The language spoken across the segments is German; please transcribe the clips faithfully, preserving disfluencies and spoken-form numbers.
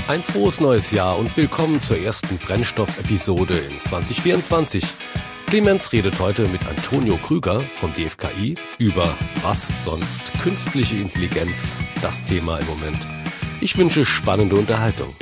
Ein frohes neues Jahr und willkommen zur ersten Brennstoff-Episode in zwanzig vierundzwanzig. Clemens redet heute mit Antonio Krüger vom D F K I über was sonst künstliche Intelligenz, das Thema im Moment. Ich wünsche spannende Unterhaltung.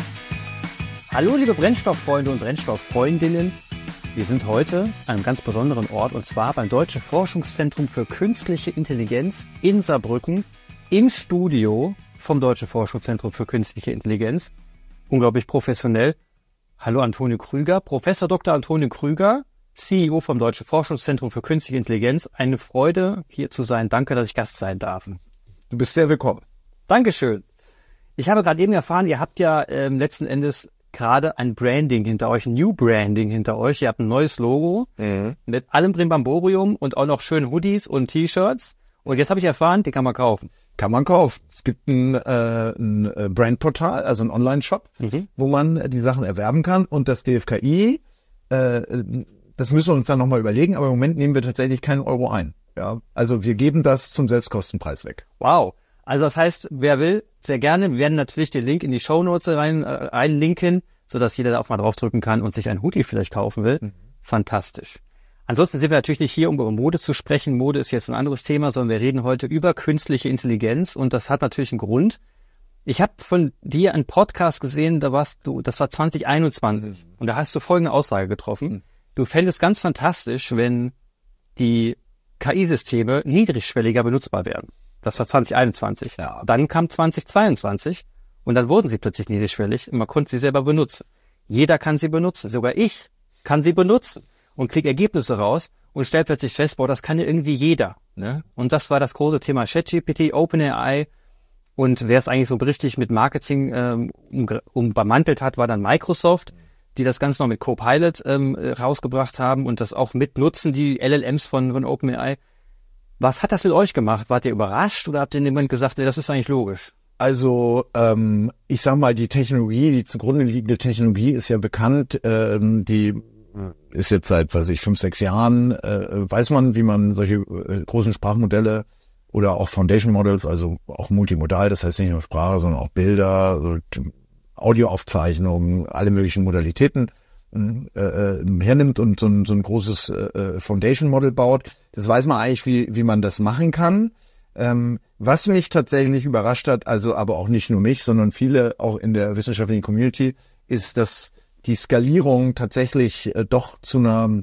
Hallo liebe Brennstofffreunde und Brennstofffreundinnen. Wir sind heute an einem ganz besonderen Ort und zwar beim Deutschen Forschungszentrum für Künstliche Intelligenz in Saarbrücken im Studio vom Deutschen Forschungszentrum für Künstliche Intelligenz. Unglaublich professionell. Hallo Antonio Krüger, Professor Doktor Antonio Krüger, C E O vom Deutschen Forschungszentrum für Künstliche Intelligenz. Eine Freude, hier zu sein. Danke, dass ich Gast sein darf. Du bist sehr willkommen. Dankeschön. Ich habe gerade eben erfahren, ihr habt ja ähm, letzten Endes gerade ein Branding hinter euch, ein New Branding hinter euch. Ihr habt ein neues Logo mhm. mit allem Brimborium und auch noch schönen Hoodies und T-Shirts. Und jetzt habe ich erfahren, die kann man kaufen. Kann man kaufen. Es gibt ein, äh, ein Brandportal, also ein Online-Shop, mhm. wo man die Sachen erwerben kann. Und das D F K I, äh, das müssen wir uns dann nochmal überlegen, aber im Moment nehmen wir tatsächlich keinen Euro ein. Ja, also wir geben das zum Selbstkostenpreis weg. Wow. Also das heißt, wer will, sehr gerne. Wir werden natürlich den Link in die Shownotes rein äh, einlinken, sodass jeder da auch mal draufdrücken kann und sich ein Hoodie vielleicht kaufen will. Mhm. Fantastisch. Ansonsten sind wir natürlich nicht hier, um über Mode zu sprechen. Mode ist jetzt ein anderes Thema, sondern wir reden heute über künstliche Intelligenz und das hat natürlich einen Grund. Ich habe von dir einen Podcast gesehen, da warst du, das war zwanzig einundzwanzig mhm. und da hast du folgende Aussage getroffen. Mhm. Du fändest ganz fantastisch, wenn die K I-Systeme niedrigschwelliger benutzbar werden. Das war zwanzig einundzwanzig. Ja. Dann kam zwanzig zweiundzwanzig und dann wurden sie plötzlich niedrigschwellig und man konnte sie selber benutzen. Jeder kann sie benutzen, sogar ich kann sie benutzen. Und krieg Ergebnisse raus und stellt plötzlich fest, boah, das kann ja irgendwie jeder. Ne? Und das war das große Thema ChatGPT, OpenAI. Und wer es eigentlich so richtig mit Marketing ähm, umbemantelt hat, war dann Microsoft, die das Ganze noch mit Copilot ähm, rausgebracht haben und das auch mitnutzen, die L L Ms von, von OpenAI. Was hat das mit euch gemacht? Wart ihr überrascht oder habt ihr in dem Moment gesagt, nee, das ist eigentlich logisch? Also ähm, ich sag mal, die Technologie, die zugrunde liegende Technologie ist ja bekannt, ähm, die ist jetzt seit, weiß ich, fünf, sechs Jahren, äh, weiß man, wie man solche äh, großen Sprachmodelle oder auch Foundation Models, also auch multimodal, das heißt nicht nur Sprache, sondern auch Bilder, so Audioaufzeichnungen, alle möglichen Modalitäten äh, äh, hernimmt und so ein, so ein großes äh, Foundation Model baut. Das weiß man eigentlich, wie, wie man das machen kann. Ähm, was mich tatsächlich überrascht hat, also aber auch nicht nur mich, sondern viele auch in der wissenschaftlichen Community, ist, dass die Skalierung tatsächlich äh, doch zu einer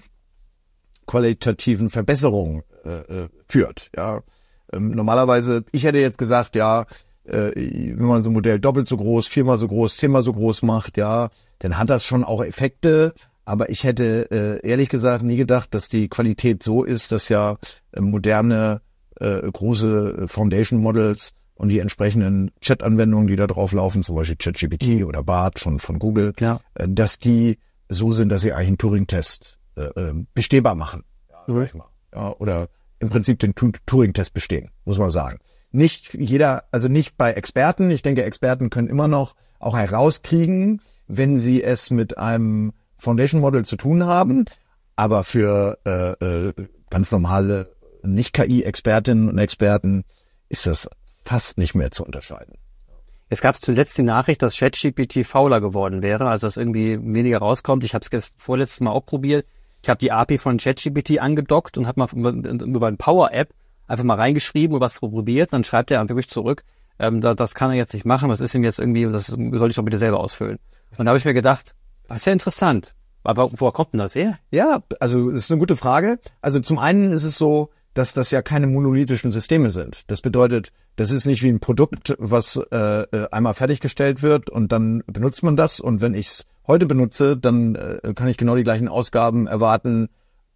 qualitativen Verbesserung äh, führt. Ja, ähm, normalerweise, ich hätte jetzt gesagt, ja, äh, wenn man so ein Modell doppelt so groß, viermal so groß, zehnmal so groß macht, ja, dann hat das schon auch Effekte. Aber ich hätte äh, ehrlich gesagt nie gedacht, dass die Qualität so ist, dass ja äh, moderne äh, große Foundation Models und die entsprechenden Chat-Anwendungen, die da drauf laufen, zum Beispiel ChatGPT mhm. oder Bard von, von Google, ja. äh, dass die so sind, dass sie eigentlich einen Turing-Test äh, äh, bestehbar machen. Ja, mhm. sag ich mal. Ja, oder im Prinzip den tu- Turing-Test bestehen, muss man sagen. Nicht jeder, also nicht bei Experten. Ich denke, Experten können immer noch auch herauskriegen, wenn sie es mit einem Foundation-Model zu tun haben. Aber für äh, äh, ganz normale Nicht-K I-Expertinnen und Experten ist das fast nicht mehr zu unterscheiden. Es gab zuletzt die Nachricht, dass ChatGPT fauler geworden wäre, also dass irgendwie weniger rauskommt. Ich habe es vorletztes Mal auch probiert. Ich habe die A P I von ChatGPT angedockt und habe mal über eine Power-App einfach mal reingeschrieben und was probiert. Dann schreibt er wirklich zurück, ähm, das, das kann er jetzt nicht machen, was ist ihm jetzt irgendwie, das soll ich doch bitte selber ausfüllen. Und da habe ich mir gedacht, das ist ja interessant. Aber woher kommt denn das her? Ja, also das ist eine gute Frage. Also zum einen ist es so, dass das ja keine monolithischen Systeme sind. Das bedeutet, das ist nicht wie ein Produkt, was äh, einmal fertiggestellt wird und dann benutzt man das. Und wenn ich es heute benutze, dann äh, kann ich genau die gleichen Ausgaben erwarten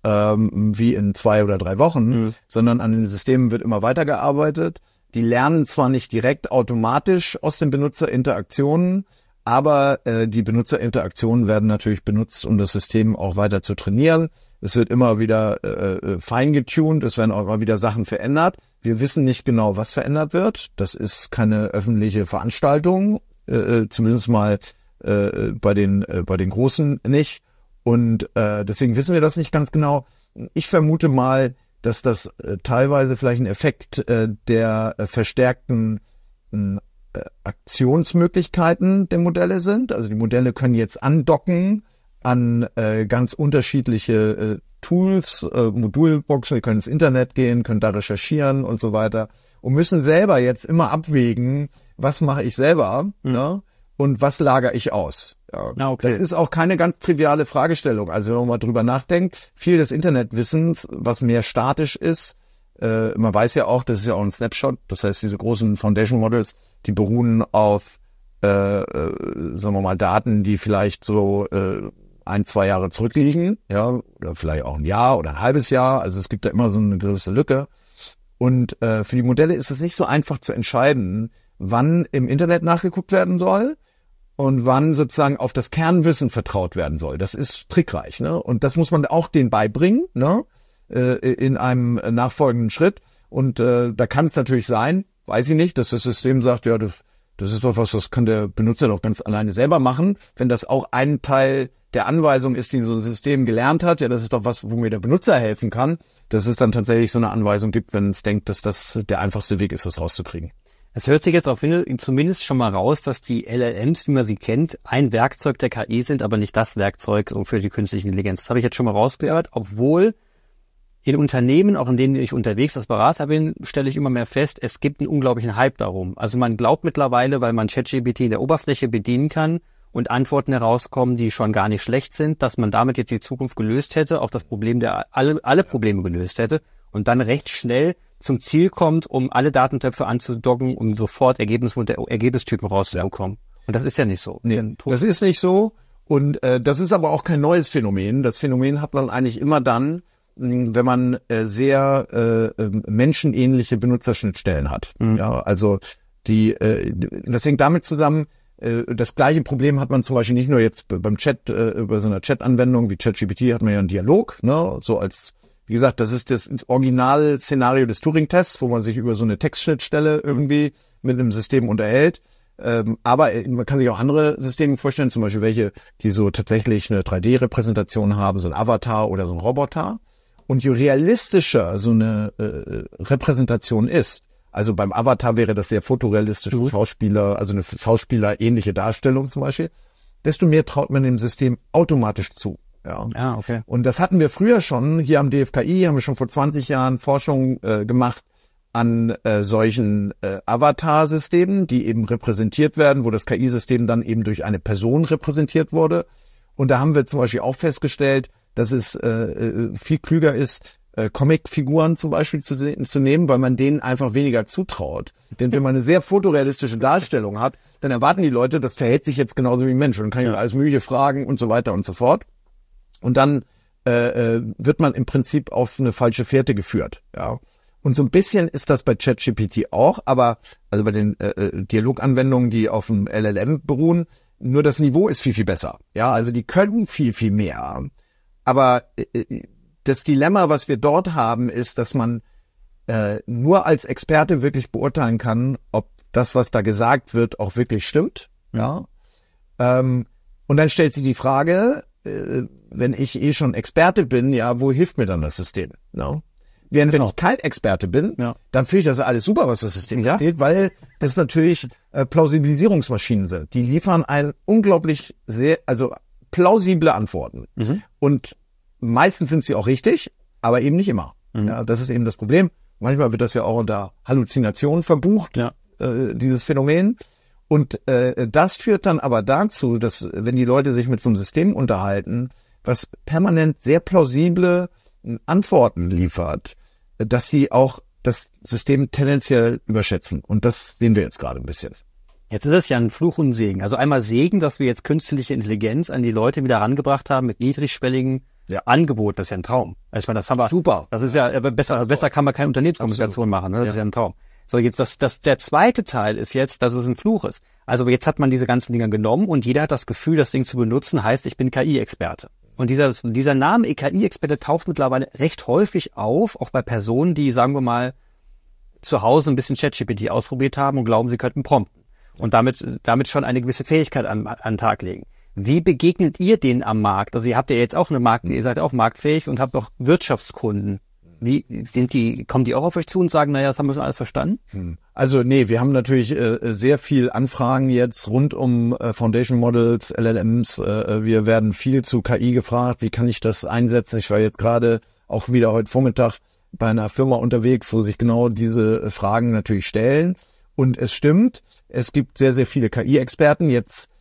ähm, wie in zwei oder drei Wochen, mhm. sondern an den Systemen wird immer weitergearbeitet. Die lernen zwar nicht direkt automatisch aus den Benutzerinteraktionen, aber äh, die Benutzerinteraktionen werden natürlich benutzt, um das System auch weiter zu trainieren. Es wird immer wieder äh, fein getuned, es werden auch immer wieder Sachen verändert. Wir wissen nicht genau, was verändert wird. Das ist keine öffentliche Veranstaltung, äh, zumindest mal äh, bei den äh, bei den Großen nicht. Und äh, deswegen wissen wir das nicht ganz genau. Ich vermute mal, dass das äh, teilweise vielleicht ein Effekt äh, der äh, verstärkten äh, Aktionsmöglichkeiten der Modelle sind. Also die Modelle können jetzt andocken an äh, ganz unterschiedliche äh, Tools, äh, Modulboxen, die können ins Internet gehen, können da recherchieren und so weiter und müssen selber jetzt immer abwägen, was mache ich selber, mhm. ne? Und was lagere ich aus. Ja. Ah, okay. Das ist auch keine ganz triviale Fragestellung. Also wenn man mal drüber nachdenkt, viel des Internetwissens, was mehr statisch ist, äh, man weiß ja auch, das ist ja auch ein Snapshot, das heißt, diese großen Foundation Models, die beruhen auf, äh, äh, sagen wir mal, Daten, die vielleicht so äh, ein, zwei Jahre zurückliegen, ja, oder vielleicht auch ein Jahr oder ein halbes Jahr. Also es gibt da immer so eine gewisse Lücke. Und äh, für die Modelle ist es nicht so einfach zu entscheiden, wann im Internet nachgeguckt werden soll und wann sozusagen auf das Kernwissen vertraut werden soll. Das ist trickreich, ne? Und das muss man auch denen beibringen, ne? Äh, in einem nachfolgenden Schritt. Und äh, da kann es natürlich sein, weiß ich nicht, dass das System sagt, ja, das, das ist doch was, das kann der Benutzer doch ganz alleine selber machen. Wenn das auch ein Teil der Anweisung ist, die so ein System gelernt hat, ja, das ist doch was, wo mir der Benutzer helfen kann, dass es dann tatsächlich so eine Anweisung gibt, wenn es denkt, dass das der einfachste Weg ist, das rauszukriegen. Es hört sich jetzt auf jeden Fall zumindest schon mal raus, dass die L L Ms, wie man sie kennt, ein Werkzeug der K I sind, aber nicht das Werkzeug für die künstliche Intelligenz. Das habe ich jetzt schon mal rausgehört, obwohl in Unternehmen, auch in denen ich unterwegs als Berater bin, stelle ich immer mehr fest, es gibt einen unglaublichen Hype darum. Also man glaubt mittlerweile, weil man ChatGPT in der Oberfläche bedienen kann und Antworten herauskommen, die schon gar nicht schlecht sind, dass man damit jetzt die Zukunft gelöst hätte, auch das Problem der alle alle Probleme gelöst hätte und dann recht schnell zum Ziel kommt, um alle Datentöpfe anzudocken, um sofort Ergebnismodell, Ergebnistypen rauszubekommen. Und das ist ja nicht so. Nee, das ist nicht so. Und äh, das ist aber auch kein neues Phänomen. Das Phänomen hat man eigentlich immer dann, wenn man äh, sehr äh, menschenähnliche Benutzerschnittstellen hat. Mhm. Ja, also die, äh, das hängt damit zusammen. Äh, das gleiche Problem hat man zum Beispiel nicht nur jetzt beim Chat äh, über so einer Chat-Anwendung wie ChatGPT hat man ja einen Dialog, ne, so als wie gesagt, das ist das Original-Szenario des Turing-Tests, wo man sich über so eine Textschnittstelle irgendwie mit einem System unterhält. Ähm, aber man kann sich auch andere Systeme vorstellen, zum Beispiel welche, die so tatsächlich eine drei D-Repräsentation haben, so ein Avatar oder so ein Roboter. Und je realistischer so eine äh, Repräsentation ist, also beim Avatar wäre das sehr fotorealistische mhm. Schauspieler, also eine Schauspieler-ähnliche Darstellung zum Beispiel, desto mehr traut man dem System automatisch zu. Ja. Ah, okay. Und das hatten wir früher schon, hier am D F K I haben wir schon vor zwanzig Jahren Forschung äh, gemacht an äh, solchen äh, Avatar-Systemen, die eben repräsentiert werden, wo das K I-System dann eben durch eine Person repräsentiert wurde. Und da haben wir zum Beispiel auch festgestellt, dass es äh, viel klüger ist, äh, Comic-Figuren zum Beispiel zu, zu nehmen, weil man denen einfach weniger zutraut. Denn wenn man eine sehr fotorealistische Darstellung hat, dann erwarten die Leute, das verhält sich jetzt genauso wie ein Mensch. Und dann kann ich ja. alles Mögliche fragen und so weiter und so fort. Und dann äh, äh, wird man im Prinzip auf eine falsche Fährte geführt. Ja. Und so ein bisschen ist das bei ChatGPT auch, aber also bei den äh, Dialoganwendungen, die auf dem L L M beruhen, nur das Niveau ist viel, viel besser. Ja, also die können viel, viel mehr. Aber äh, das Dilemma, was wir dort haben, ist, dass man äh, nur als Experte wirklich beurteilen kann, ob das, was da gesagt wird, auch wirklich stimmt. Ja. Ähm, und dann stellt sich die Frage, äh, wenn ich eh schon Experte bin, ja, wo hilft mir dann das System? No? Während wenn ich kein Experte bin, ja. dann finde ich das alles super, was das System ja. erzählt, weil das natürlich äh, Plausibilisierungsmaschinen sind. Die liefern ein unglaublich sehr, also plausible Antworten. Mhm. Und meistens sind sie auch richtig, aber eben nicht immer. Mhm. Ja, das ist eben das Problem. Manchmal wird das ja auch unter Halluzination verbucht, ja. äh, dieses Phänomen. Und äh, das führt dann aber dazu, dass wenn die Leute sich mit so einem System unterhalten, was permanent sehr plausible Antworten liefert, dass sie auch das System tendenziell überschätzen. Und das sehen wir jetzt gerade ein bisschen. Jetzt ist es ja ein Fluch und Segen. Also einmal Segen, dass wir jetzt künstliche Intelligenz an die Leute wieder herangebracht haben mit niedrigschwelligen ja. Angeboten. Das ist ja ein Traum. Also ich meine, das haben wir. Super. Das ist ja besser. Besser kann man keine Unternehmenskommunikation machen. Ne? Das ja. ist ja ein Traum. So, jetzt das, das, der zweite Teil ist jetzt, dass es ein Fluch ist. Also jetzt hat man diese ganzen Dinger genommen und jeder hat das Gefühl, das Ding zu benutzen, heißt, ich bin K I-Experte. Und dieser, dieser Name K I-Experte taucht mittlerweile recht häufig auf, auch bei Personen, die, sagen wir mal, zu Hause ein bisschen ChatGPT ausprobiert haben und glauben, sie könnten prompten. Und damit, damit schon eine gewisse Fähigkeit an, an den Tag legen. Wie begegnet ihr denen am Markt? Also ihr habt ja jetzt auch eine Markt, ihr seid auch marktfähig und habt auch Wirtschaftskunden. Wie sind die, kommen die auch auf euch zu und sagen, naja, das haben wir schon alles verstanden? Also nee, wir haben natürlich äh, sehr viel Anfragen jetzt rund um äh, Foundation Models, L L Ms. Äh, wir werden viel zu K I gefragt. Wie kann ich das einsetzen? Ich war jetzt gerade auch wieder heute Vormittag bei einer Firma unterwegs, wo sich genau diese Fragen natürlich stellen. Und es stimmt, es gibt sehr, sehr viele K I-Experten. Jetzt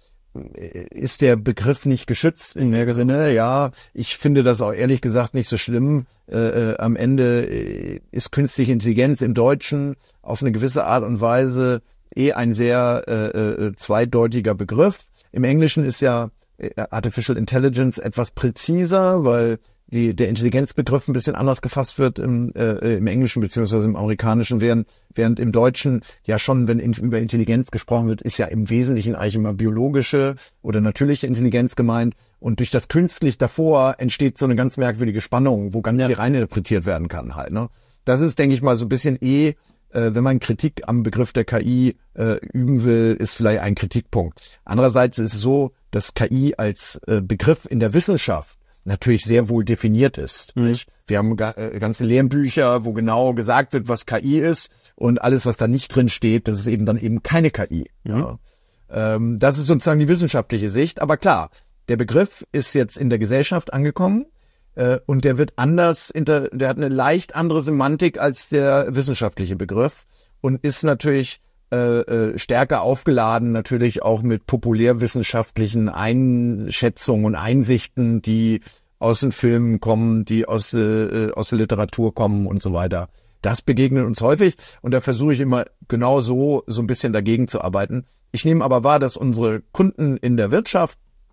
ist der Begriff nicht geschützt in der Sinne. Ja, ich finde das auch ehrlich gesagt nicht so schlimm. Äh, am Ende ist künstliche Intelligenz im Deutschen auf eine gewisse Art und Weise eh ein sehr äh, äh, zweideutiger Begriff. Im Englischen ist ja Artificial Intelligence etwas präziser, weil die, der Intelligenzbegriff ein bisschen anders gefasst wird im, äh, im Englischen beziehungsweise im Amerikanischen, während, während im Deutschen ja schon, wenn in, über Intelligenz gesprochen wird, ist ja im Wesentlichen eigentlich immer biologische oder natürliche Intelligenz gemeint. Und durch das künstlich davor entsteht so eine ganz merkwürdige Spannung, wo ganz ja. viel reininterpretiert werden kann halt. Ne? Das ist, denke ich mal, so ein bisschen eh, äh, wenn man Kritik am Begriff der K I äh, üben will, ist vielleicht ein Kritikpunkt. Andererseits ist es so, dass K I als äh, Begriff in der Wissenschaft natürlich sehr wohl definiert ist. Mhm. Nicht? Wir haben ga, äh, ganze Lehrbücher, wo genau gesagt wird, was K I ist, und alles, was da nicht drin steht, das ist eben dann eben keine K I. Mhm. Ja. Ähm, das ist sozusagen die wissenschaftliche Sicht. Aber klar, der Begriff ist jetzt in der Gesellschaft angekommen äh, und der wird anders, inter, der hat eine leicht andere Semantik als der wissenschaftliche Begriff und ist natürlich Äh, äh, stärker aufgeladen, natürlich auch mit populärwissenschaftlichen Einschätzungen und Einsichten, die aus den Filmen kommen, die aus, äh, aus der Literatur kommen und so weiter. Das begegnet uns häufig und da versuche ich immer genau so, so ein bisschen dagegen zu arbeiten. Ich nehme aber wahr, dass unsere Kunden in der Wirtschaft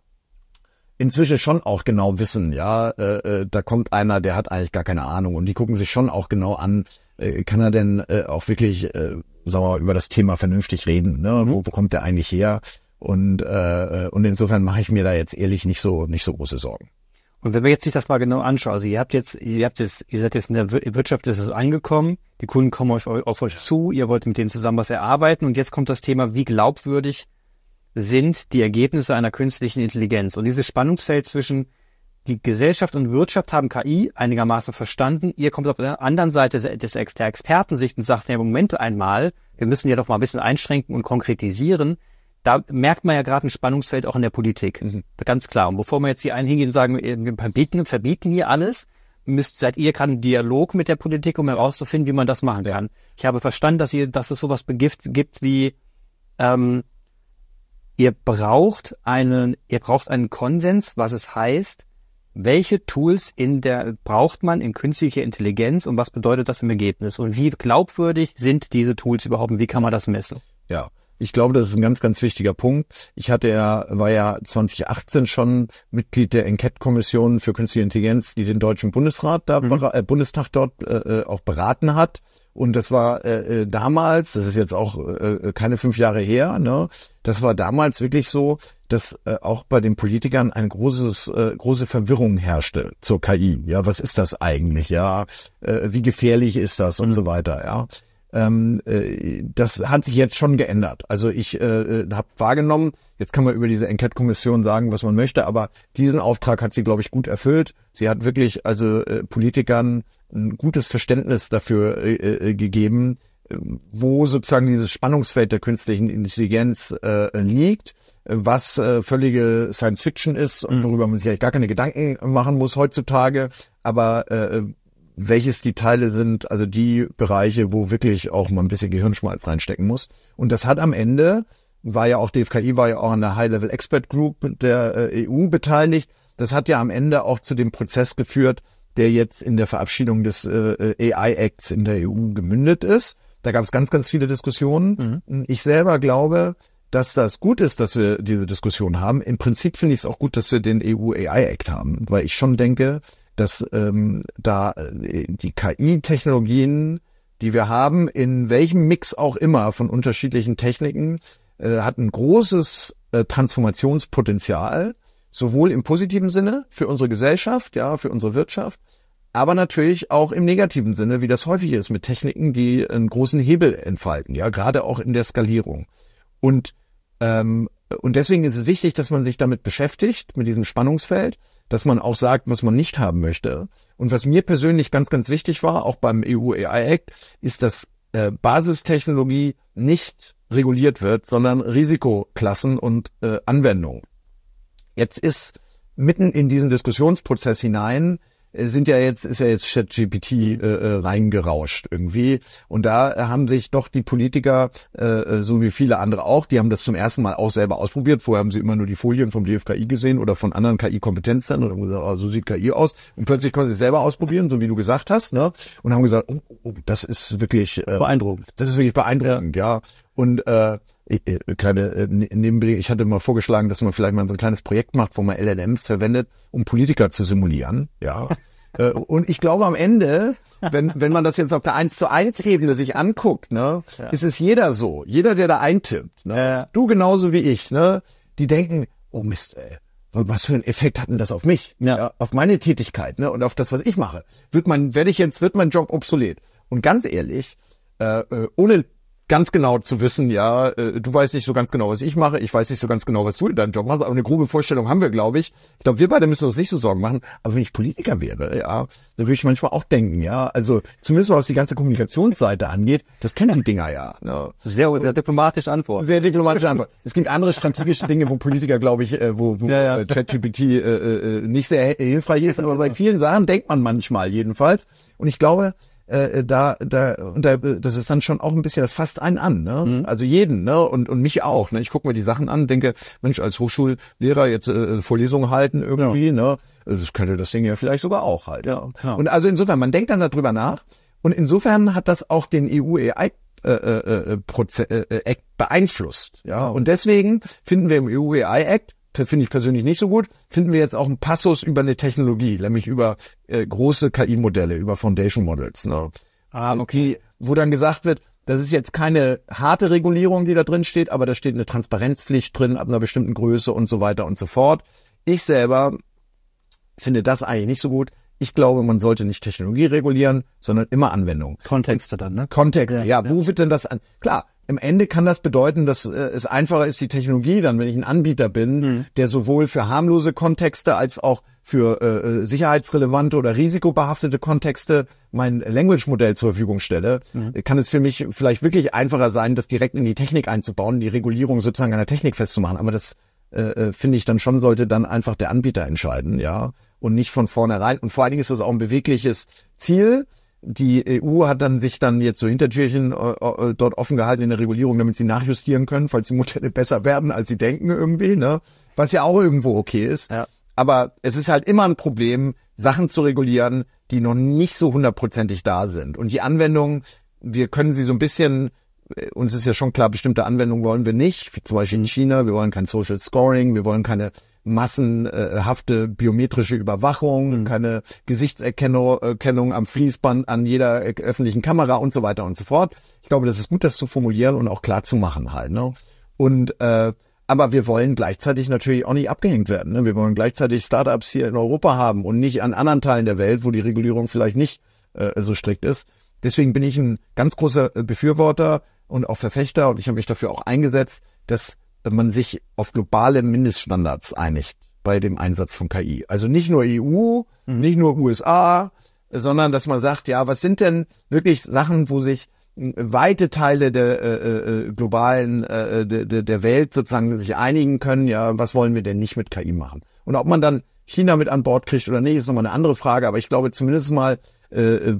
inzwischen schon auch genau wissen, ja, äh, äh, da kommt einer, der hat eigentlich gar keine Ahnung, und die gucken sich schon auch genau an, äh, kann er denn äh, auch wirklich äh, sagen wir mal, über das Thema vernünftig reden, ne? Mhm. Wo, wo kommt der eigentlich her? Und äh, und insofern mache ich mir da jetzt ehrlich nicht so nicht so große Sorgen. Und wenn wir jetzt sich das mal genau anschauen, also ihr habt jetzt, ihr habt jetzt, ihr seid jetzt in der Wirtschaft, ist es angekommen, die Kunden kommen auf, auf euch zu, ihr wollt mit denen zusammen was erarbeiten, und jetzt kommt das Thema, wie glaubwürdig sind die Ergebnisse einer künstlichen Intelligenz? Und dieses Spannungsfeld zwischen die Gesellschaft und Wirtschaft haben K I einigermaßen verstanden. Ihr kommt auf der anderen Seite des, der Expertensicht und sagt, ja, Moment einmal, wir müssen ja doch mal ein bisschen einschränken und konkretisieren. Da merkt man ja gerade ein Spannungsfeld auch in der Politik. Mhm. Ganz klar. Und bevor wir jetzt hier einen hingehen und sagen, wir verbieten, verbieten hier alles, müsst, seid ihr gerade im Dialog mit der Politik, um herauszufinden, wie man das machen kann. Ich habe verstanden, dass ihr, dass es sowas begift, gibt wie, ähm, ihr braucht einen, ihr braucht einen Konsens, was es heißt, welche Tools in der braucht man in künstlicher Intelligenz und was bedeutet das im Ergebnis? Und wie glaubwürdig sind diese Tools überhaupt und wie kann man das messen? Ja, ich glaube, das ist ein ganz, ganz wichtiger Punkt. Ich hatte ja, war ja zwanzig achtzehn schon Mitglied der Enquete-Kommission für künstliche Intelligenz, die den Deutschen Bundesrat da, mhm. äh, Bundestag dort äh, auch beraten hat. Und das war äh, damals, das ist jetzt auch äh, keine fünf Jahre her, ne? Das war damals wirklich so, dass äh, auch bei den Politikern ein großes, äh, große Verwirrung herrschte zur K I. Ja, was ist das eigentlich? Ja, äh, wie gefährlich ist das und mhm. so weiter? Ja, ähm, äh, das hat sich jetzt schon geändert. Also ich äh, habe wahrgenommen, jetzt kann man über diese Enquete-Kommission sagen, was man möchte, aber diesen Auftrag hat sie, glaube ich, gut erfüllt. Sie hat wirklich also äh, Politikern ein gutes Verständnis dafür äh, äh, gegeben, äh, wo sozusagen dieses Spannungsfeld der künstlichen Intelligenz äh, liegt, was äh, völlige Science-Fiction ist und worüber man sich eigentlich gar keine Gedanken machen muss heutzutage, aber äh, welches die Teile sind, also die Bereiche, wo wirklich auch mal ein bisschen Gehirnschmalz reinstecken muss. Und das hat am Ende, war ja auch D F K I, war ja auch an der High-Level Expert Group der äh, E U beteiligt, das hat ja am Ende auch zu dem Prozess geführt, der jetzt in der Verabschiedung des äh, A I-Acts in der E U gemündet ist. Da gab es ganz, ganz viele Diskussionen. Mhm. Ich selber glaube, dass das gut ist, dass wir diese Diskussion haben. Im Prinzip finde ich es auch gut, dass wir den E U A I-Act haben, weil ich schon denke, dass ähm, da äh, die K I-Technologien, die wir haben, in welchem Mix auch immer von unterschiedlichen Techniken, äh, hat ein großes äh, Transformationspotenzial, sowohl im positiven Sinne für unsere Gesellschaft, ja, für unsere Wirtschaft, aber natürlich auch im negativen Sinne, wie das häufig ist mit Techniken, die einen großen Hebel entfalten, ja, gerade auch in der Skalierung. Und ähm, und deswegen ist es wichtig, dass man sich damit beschäftigt, mit diesem Spannungsfeld, dass man auch sagt, was man nicht haben möchte. Und was mir persönlich ganz, ganz wichtig war, auch beim E U A I-Act, ist, dass äh, Basistechnologie nicht reguliert wird, sondern Risikoklassen und äh, Anwendungen. Jetzt ist mitten in diesen Diskussionsprozess hinein sind ja jetzt, ist ja jetzt ChatGPT äh, reingerauscht irgendwie. Und da haben sich doch die Politiker, äh, so wie viele andere auch, die haben das zum ersten Mal auch selber ausprobiert. Vorher haben sie immer nur die Folien vom D F K I gesehen oder von anderen K I-Kompetenzzentren und haben gesagt, oh, so sieht K I aus. Und plötzlich konnten sie es selber ausprobieren, so wie du gesagt hast, ne? Und haben gesagt, oh, oh, das ist wirklich äh, beeindruckend. Das ist wirklich beeindruckend, ja. ja. Und äh, kleine äh, Nebenbedingung, ich hatte mal vorgeschlagen, dass man vielleicht mal so ein kleines Projekt macht, wo man L L Ms verwendet, um Politiker zu simulieren, ja. äh, und ich glaube am Ende, wenn wenn man das jetzt auf der eins zu eins Ebene sich anguckt, ne, ja. ist es jeder so, jeder, der da eintippt, ne, ja. du genauso wie ich, ne, die denken, oh Mist, ey, was für einen Effekt hat denn das auf mich, ja. Ja, auf meine Tätigkeit, ne, und auf das, was ich mache, wird mein, werde ich jetzt, wird mein Job obsolet. Und ganz ehrlich, äh, ohne ganz genau zu wissen, ja, äh, du weißt nicht so ganz genau, was ich mache, ich weiß nicht so ganz genau, was du in deinem Job machst, aber eine grobe Vorstellung haben wir, glaube ich. Ich glaube, wir beide müssen uns nicht so Sorgen machen, aber wenn ich Politiker wäre, ja, dann würde ich manchmal auch denken, ja, also zumindest was die ganze Kommunikationsseite angeht, das kennen die Dinger ja. Ne? Sehr, sehr diplomatische Antwort. Sehr diplomatische Antwort. Es gibt andere strategische Dinge, wo Politiker, glaube ich, äh, wo, wo ja, ja. äh, ChatGPT äh, äh, nicht sehr hilfreich ist, aber bei vielen Sachen denkt man manchmal jedenfalls. Und ich glaube, Äh, da, da, und da, das ist dann schon auch ein bisschen, das fasst einen an, ne? Mhm. Also jeden, ne? Und, und mich auch, ne? Ich gucke mir die Sachen an, denke, Mensch, als Hochschullehrer jetzt äh, Vorlesungen halten irgendwie, ja. ne? Das könnte das Ding ja vielleicht sogar auch halt. Ja, genau. Und also insofern, man denkt dann darüber nach. Und insofern hat das auch den E U A I äh, äh, Proze- äh, Act beeinflusst, ja? Und deswegen finden wir im E U A I Act, finde ich persönlich nicht so gut, finden wir jetzt auch einen Passus über eine Technologie, nämlich über äh, große K I-Modelle, über Foundation Models. Ne? Ah, okay. Die, wo dann gesagt wird, das ist jetzt keine harte Regulierung, die da drin steht, aber da steht eine Transparenzpflicht drin ab einer bestimmten Größe und so weiter und so fort. Ich selber finde das eigentlich nicht so gut. Ich glaube, man sollte nicht Technologie regulieren, sondern immer Anwendung. Kontexte dann, ne? Kontexte, ja. ja. Wo wird denn das an? Klar. Im Ende kann das bedeuten, dass äh, es einfacher ist, die Technologie dann, wenn ich ein Anbieter bin, mhm. der sowohl für harmlose Kontexte als auch für äh, sicherheitsrelevante oder risikobehaftete Kontexte mein Language-Modell zur Verfügung stelle, mhm. kann es für mich vielleicht wirklich einfacher sein, das direkt in die Technik einzubauen, die Regulierung sozusagen an der Technik festzumachen. Aber das äh, finde ich dann schon, sollte dann einfach der Anbieter entscheiden, ja, und nicht von vornherein. Und vor allen Dingen ist das auch ein bewegliches Ziel. Die E U hat dann sich dann jetzt so Hintertürchen äh, äh, dort offen gehalten in der Regulierung, damit sie nachjustieren können, falls die Modelle besser werden, als sie denken irgendwie, ne? Was ja auch irgendwo okay ist. Ja. Aber es ist halt immer ein Problem, Sachen zu regulieren, die noch nicht so hundertprozentig da sind. Und die Anwendungen, wir können sie so ein bisschen, uns ist ja schon klar, bestimmte Anwendungen wollen wir nicht, wie zum Beispiel in China, wir wollen kein Social Scoring, wir wollen keine massenhafte biometrische Überwachung, mhm. keine Gesichtserkennung Erkennung am Fließband an jeder öffentlichen Kamera und so weiter und so fort. Ich glaube, das ist gut, das zu formulieren und auch klar zu machen halt. Ne? Und äh, aber wir wollen gleichzeitig natürlich auch nicht abgehängt werden. Ne? Wir wollen gleichzeitig Startups hier in Europa haben und nicht an anderen Teilen der Welt, wo die Regulierung vielleicht nicht äh, so strikt ist. Deswegen bin ich ein ganz großer Befürworter und auch Verfechter, und ich habe mich dafür auch eingesetzt, dass man sich auf globale Mindeststandards einigt bei dem Einsatz von K I. Also nicht nur E U, mhm. nicht nur U S A, sondern dass man sagt, ja, was sind denn wirklich Sachen, wo sich weite Teile der äh, äh, globalen äh, der, der Welt sozusagen sich einigen können, ja, was wollen wir denn nicht mit K I machen? Und ob man dann China mit an Bord kriegt oder nicht, ist nochmal eine andere Frage, aber ich glaube zumindest mal äh,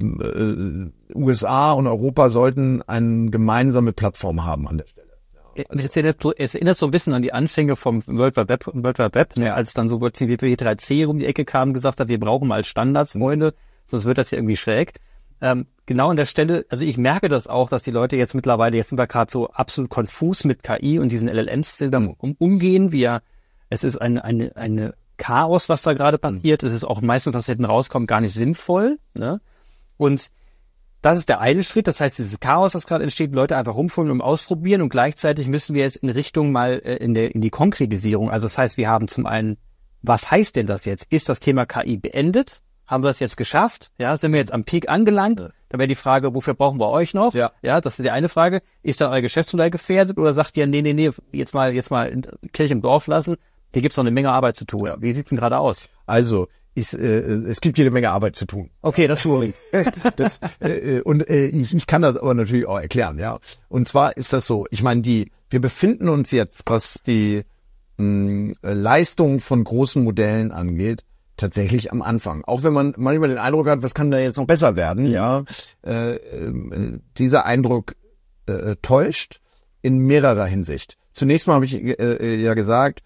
äh, U S A und Europa sollten eine gemeinsame Plattform haben an der Stelle. Also. Es, erinnert so, es erinnert so ein bisschen an die Anfänge vom World Wide Web, World Wide Web, ne, als dann so W P drei C um die Ecke kam und gesagt hat, wir brauchen mal Standards, Freunde, sonst wird das ja irgendwie schräg. Ähm, genau an der Stelle, also ich merke das auch, dass die Leute jetzt mittlerweile, jetzt sind wir gerade so absolut konfus mit K I und diesen L L Ms um, umgehen, wie ja, es ist eine, eine, eine Chaos, was da gerade passiert. Mhm. Es ist auch meistens, was hinten rauskommt, gar nicht sinnvoll, ne? Und das ist der eine Schritt, das heißt, dieses Chaos, das gerade entsteht, Leute einfach rumfummeln und ausprobieren, und gleichzeitig müssen wir jetzt in Richtung mal äh, in der in die Konkretisierung, also das heißt, wir haben zum einen, was heißt denn das jetzt? Ist das Thema K I beendet? Haben wir das jetzt geschafft? Ja, sind wir jetzt am Peak angelangt? Ja. Da wäre die Frage, wofür brauchen wir euch noch? Ja. Ja, das ist die eine Frage. Ist dann euer Geschäftsmodell gefährdet, oder sagt ihr, nee, nee, nee, jetzt mal jetzt mal Kirche im Dorf lassen, hier gibt's noch eine Menge Arbeit zu tun. Ja. Wie sieht's denn gerade aus? Also, ist, äh, es gibt jede Menge Arbeit zu tun. Okay, das tue ich. das, äh, und äh, ich, ich kann das aber natürlich auch erklären, ja. Und zwar ist das so, ich meine, die, wir befinden uns jetzt, was die mh, Leistung von großen Modellen angeht, tatsächlich am Anfang. Auch wenn man manchmal den Eindruck hat, was kann da jetzt noch besser werden, ja. Äh, äh, dieser Eindruck äh, täuscht in mehrerer Hinsicht. Zunächst mal habe ich äh, ja gesagt,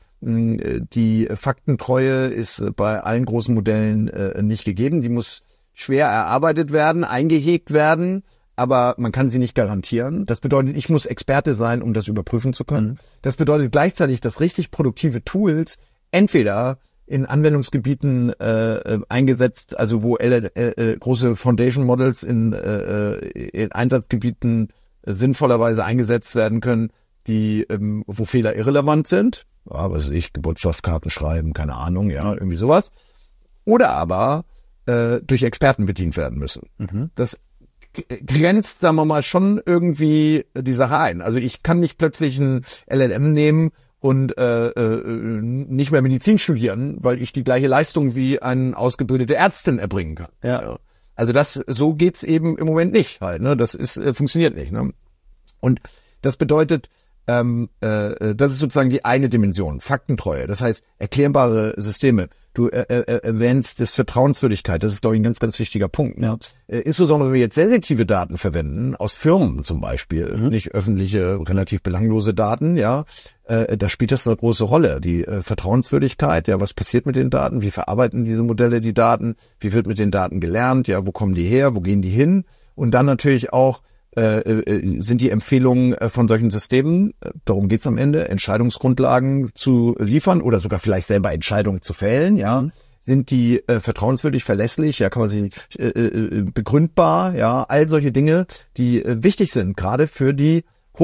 die Faktentreue ist bei allen großen Modellen äh, nicht gegeben. Die muss schwer erarbeitet werden, eingehegt werden, aber man kann sie nicht garantieren. Das bedeutet, ich muss Experte sein, um das überprüfen zu können. Mhm. Das bedeutet gleichzeitig, dass richtig produktive Tools entweder in Anwendungsgebieten äh, eingesetzt, also wo äh, äh, große Foundation Models in, äh, in Einsatzgebieten äh, sinnvollerweise eingesetzt werden können, die ähm, wo Fehler irrelevant sind. Ja, was weiß ich, Geburtstagskarten schreiben, keine Ahnung, ja, irgendwie sowas. Oder aber äh, durch Experten bedient werden müssen. Mhm. Das grenzt, sagen wir mal, schon irgendwie die Sache ein. Also ich kann nicht plötzlich ein L L M nehmen und äh, äh, nicht mehr Medizin studieren, weil ich die gleiche Leistung wie eine ausgebildete Ärztin erbringen kann. Ja. Ja. Also das, so geht's eben im Moment nicht halt. Ne? Das ist äh, funktioniert nicht. Ne? Und das bedeutet, Ähm, äh, das ist sozusagen die eine Dimension, Faktentreue, das heißt erklärbare Systeme. Du äh, äh, erwähnst das Vertrauenswürdigkeit, das ist, glaube ich, ein ganz, ganz wichtiger Punkt. Ne? Äh, insbesondere wenn wir jetzt sensitive Daten verwenden, aus Firmen zum Beispiel, mhm. nicht öffentliche, relativ belanglose Daten, ja, äh, da spielt das eine große Rolle. Die äh, Vertrauenswürdigkeit, ja, was passiert mit den Daten, wie verarbeiten diese Modelle die Daten, wie wird mit den Daten gelernt, ja, wo kommen die her, wo gehen die hin? Und dann natürlich auch, Äh, äh, sind die Empfehlungen äh, von solchen Systemen, äh, darum geht's am Ende, Entscheidungsgrundlagen zu liefern oder sogar vielleicht selber Entscheidungen zu fällen, ja, mhm. sind die äh, vertrauenswürdig, verlässlich, ja, kann man sie äh, äh, begründbar, ja, all solche Dinge, die äh, wichtig sind, gerade für die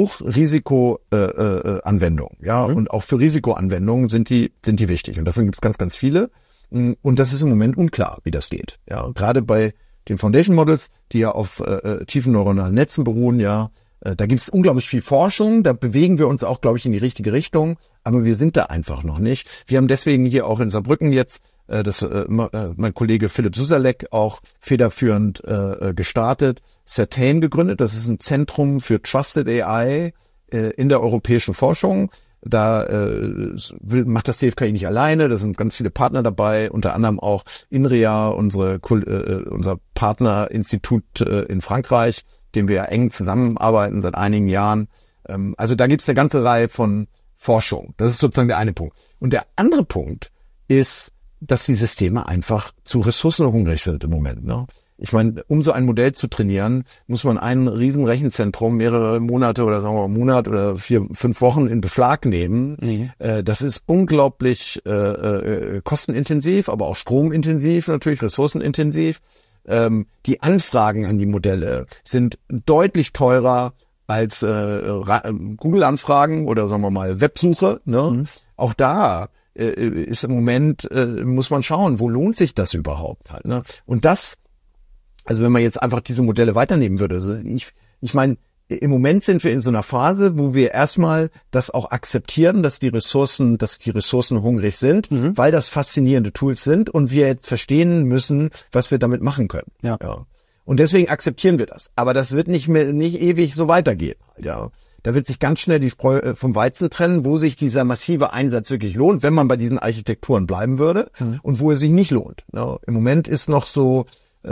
Hochrisiko-Anwendung, äh, äh, ja, mhm. und auch für Risikoanwendungen sind die sind die wichtig und davon gibt's ganz, ganz viele und das ist im Moment unklar, wie das geht, ja, gerade bei den Foundation Models, die ja auf äh, tiefen neuronalen Netzen beruhen, ja, äh, da gibt es unglaublich viel Forschung, da bewegen wir uns auch, glaube ich, in die richtige Richtung, aber wir sind da einfach noch nicht. Wir haben deswegen hier auch in Saarbrücken jetzt, äh, das äh, mein Kollege Philipp Susalek auch federführend äh, gestartet, Certain gegründet, das ist ein Zentrum für Trusted A I äh, in der europäischen Forschung. Da äh, will, macht das D F K I nicht alleine, da sind ganz viele Partner dabei, unter anderem auch INRIA, unsere äh, unser Partnerinstitut äh, in Frankreich, dem wir ja eng zusammenarbeiten seit einigen Jahren. Ähm, also da gibt's eine ganze Reihe von Forschung. Das ist sozusagen der eine Punkt. Und der andere Punkt ist, dass die Systeme einfach zu ressourcenhungrig sind im Moment. Ne? Ich meine, um so ein Modell zu trainieren, muss man ein riesen Rechenzentrum mehrere Monate oder sagen wir mal einen Monat oder vier, fünf Wochen in Beschlag nehmen. Mhm. Äh, das ist unglaublich äh, äh, kostenintensiv, aber auch stromintensiv, natürlich ressourcenintensiv. Ähm, die Anfragen an die Modelle sind deutlich teurer als äh, Google-Anfragen oder sagen wir mal Websuche. Ne? Mhm. Auch da äh, ist im Moment, äh, muss man schauen, wo lohnt sich das überhaupt halt. Ne? Und das Also wenn man jetzt einfach diese Modelle weiternehmen würde, also ich, ich meine, im Moment sind wir in so einer Phase, wo wir erstmal das auch akzeptieren, dass die Ressourcen, dass die Ressourcen hungrig sind, mhm. weil das faszinierende Tools sind und wir jetzt verstehen müssen, was wir damit machen können. Ja. Ja. Und deswegen akzeptieren wir das. Aber das wird nicht mehr, nicht ewig so weitergehen. Ja. Da wird sich ganz schnell die Spreu vom Weizen trennen, wo sich dieser massive Einsatz wirklich lohnt, wenn man bei diesen Architekturen bleiben würde, mhm. und wo es sich nicht lohnt. Ja. Im Moment ist noch so,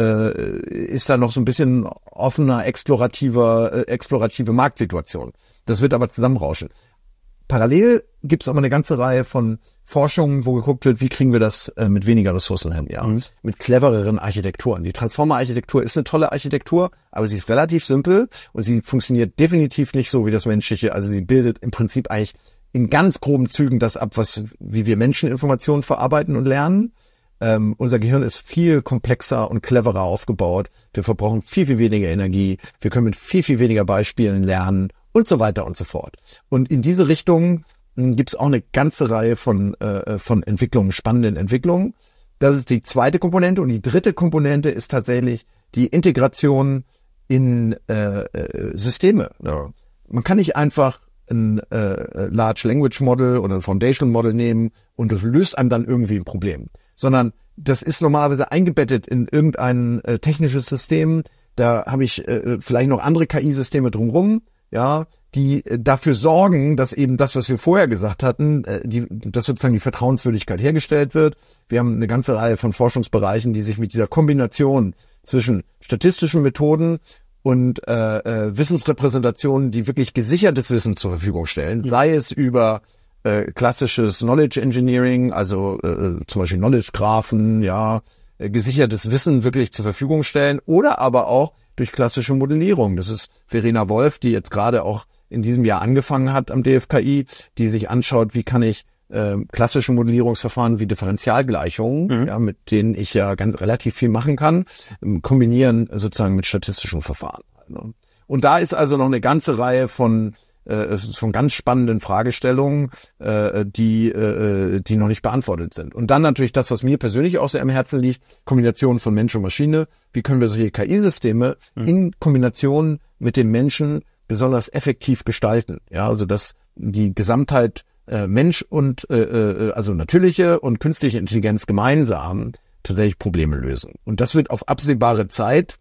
ist da noch so ein bisschen offener, explorativer, äh, explorative Marktsituation. Das wird aber zusammenrauschen. Parallel gibt es aber eine ganze Reihe von Forschungen, wo geguckt wird, wie kriegen wir das äh, mit weniger Ressourcen hin, ja, mhm. mit clevereren Architekturen. Die Transformer-Architektur ist eine tolle Architektur, aber sie ist relativ simpel und sie funktioniert definitiv nicht so wie das menschliche. Also sie bildet im Prinzip eigentlich in ganz groben Zügen das ab, was wie wir Menschen Informationen verarbeiten und lernen. Ähm, unser Gehirn ist viel komplexer und cleverer aufgebaut. Wir verbrauchen viel, viel weniger Energie. Wir können mit viel, viel weniger Beispielen lernen und so weiter und so fort. Und in diese Richtung gibt es auch eine ganze Reihe von, äh, von Entwicklungen, spannenden Entwicklungen. Das ist die zweite Komponente. Und die dritte Komponente ist tatsächlich die Integration in äh, äh, Systeme. Ja. Man kann nicht einfach ein äh, Large Language Model oder ein Foundation Model nehmen und das löst einem dann irgendwie ein Problem. Sondern das ist normalerweise eingebettet in irgendein äh, technisches System. Da habe ich äh, vielleicht noch andere K I-Systeme drumherum, ja, die äh, dafür sorgen, dass eben das, was wir vorher gesagt hatten, äh, die, dass sozusagen die Vertrauenswürdigkeit hergestellt wird. Wir haben eine ganze Reihe von Forschungsbereichen, die sich mit dieser Kombination zwischen statistischen Methoden und äh, äh, Wissensrepräsentationen, die wirklich gesichertes Wissen zur Verfügung stellen, ja. sei es über äh, klassisches Knowledge Engineering, also äh, zum Beispiel Knowledge-Graphen, ja, äh, gesichertes Wissen wirklich zur Verfügung stellen, oder aber auch durch klassische Modellierung. Das ist Verena Wolf, die jetzt gerade auch in diesem Jahr angefangen hat am D F K I, die sich anschaut, wie kann ich äh, klassische Modellierungsverfahren wie Differentialgleichungen, mhm. ja, mit denen ich ja ganz relativ viel machen kann, ähm, kombinieren sozusagen mit statistischen Verfahren. Ne? Und da ist also noch eine ganze Reihe von äh, von ganz spannenden Fragestellungen, äh, die äh, die noch nicht beantwortet sind. Und dann natürlich das, was mir persönlich auch sehr am Herzen liegt, Kombination von Mensch und Maschine. Wie können wir solche K I-Systeme mhm. in Kombination mit dem Menschen besonders effektiv gestalten? Ja, also dass die Gesamtheit äh, Mensch und äh, äh, also natürliche und künstliche Intelligenz gemeinsam tatsächlich Probleme lösen. Und das wird auf absehbare Zeit